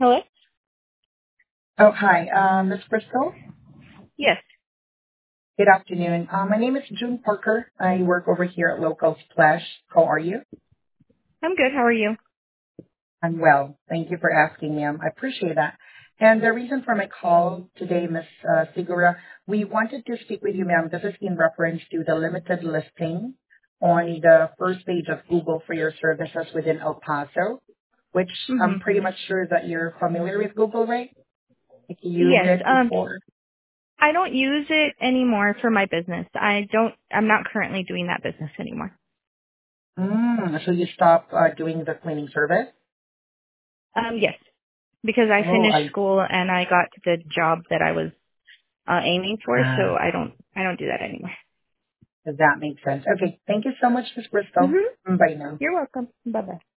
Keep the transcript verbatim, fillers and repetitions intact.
Hello? Oh, hi, uh, Miss Bristol. Yes, Good afternoon. Uh, my name is June Parker. I work over here at Local Splash. How are you? I'm good. How are you? I'm well. Thank you for asking, ma'am. I appreciate that. And the reason for my call today, Miss uh, Sigura, we wanted to speak with you, ma'am. This is in reference to the limited listing on the first page of Google for your services within El Paso, which hmm I'm pretty much sure that you're familiar with Google, right? Like you used Yes. it Um, before. I don't use it anymore for my business. I don't. I'm not currently doing that business anymore. Mm, so you stopped uh, doing the cleaning service? Um, yes, because I Oh, finished I school and I got the job that I was uh, aiming for. So ah, I don't. I don't do that anymore. that makes sense. Okay, thank you so much, Miss Bristol. hmm Bye now. You're welcome. Bye bye.